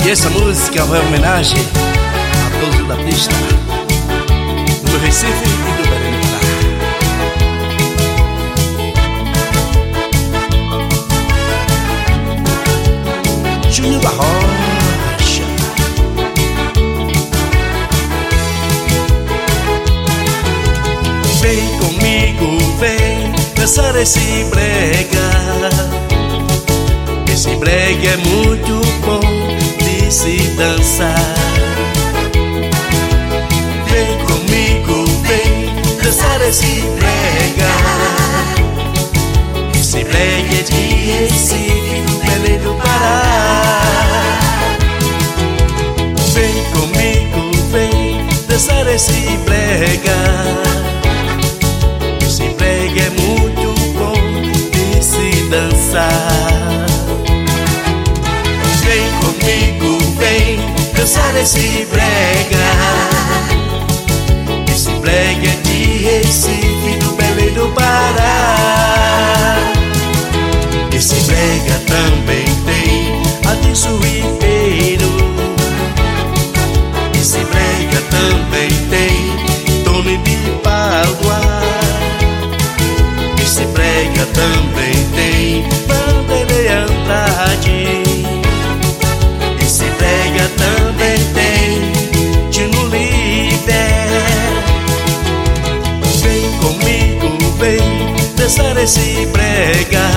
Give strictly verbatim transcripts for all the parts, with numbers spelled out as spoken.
E essa música vai em homenagem a todos os da pista do Recife e do Belém do Pará. Júnior da Rocha. Vem comigo, vem dançar esse brega. Esse brega é muito bom de se dançar. Vem comigo, vem dançar esse brega. Esse brega é de Recife, do Belém do Pará. Vem comigo, vem dançar esse brega. Esse brega é muito bom de se dançar. Vem comigo, vem dançar esse brega. Esse brega é de Recife, do Belém do Pará. Esse brega também tem a de Suípeiro. Esse brega também tem Tony de Pádua. Esse brega também tem Vanderlei Andrade. Esse brega também tem Tino Liber. Vem comigo, vem dançar esse brega.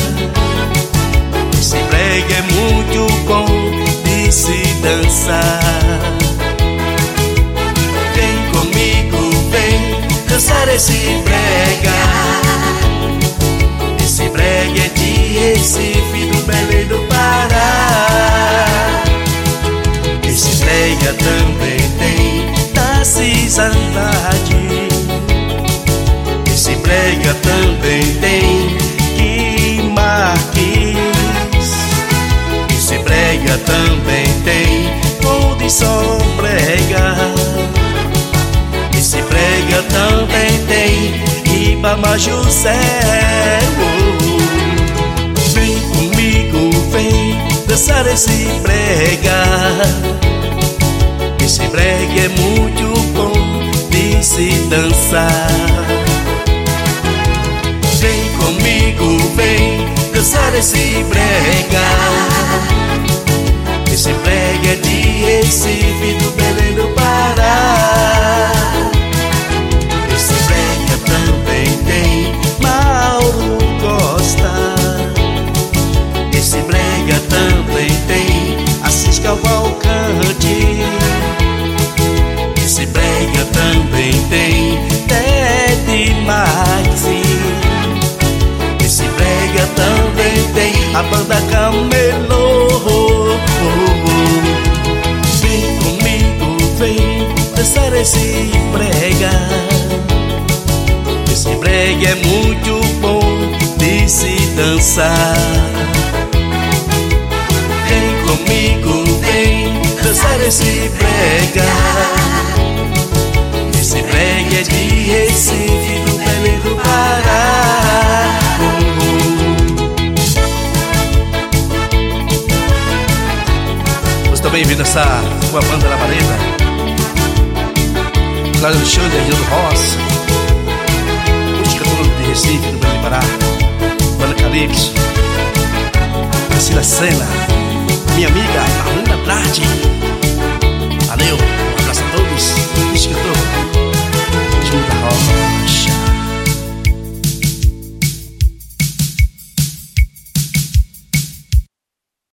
Esse brega é muito bom de se dançar. Vem comigo, vem dançar esse brega. Esse brega é de Recife, do Belém do Pará. Esse brega também tem Tarcísio Andrade. Esse brega também tem Gui Marques. Esse brega também tem Condição Brega. Esse brega também tem Ibama José. Vem comigo, vem dançar esse brega. Esse brega é muito bom de se dançar. Vem comigo, vem dançar esse brega. Esse brega é de Recife, do Belém do Pará. Esse brega também tem Mauro Costa. Esse brega também tem Assis Cavalcante. Esse brega também tem Ted Maxi. Esse brega também tem a banda Camelô. Vem comigo, vem dançar esse brega. Esse brega é muito bom de se dançar. Vem comigo, vem dançar esse brega. Esse brega é de Recife, do Belém do Pará. Você também vem dançar com a banda da Vareda, Cláudio Alexandre, Rio Ross, música toda de Recife, do Belém do Pará, banda Calypso, Priscila Sena, minha amiga Marlene Andrade.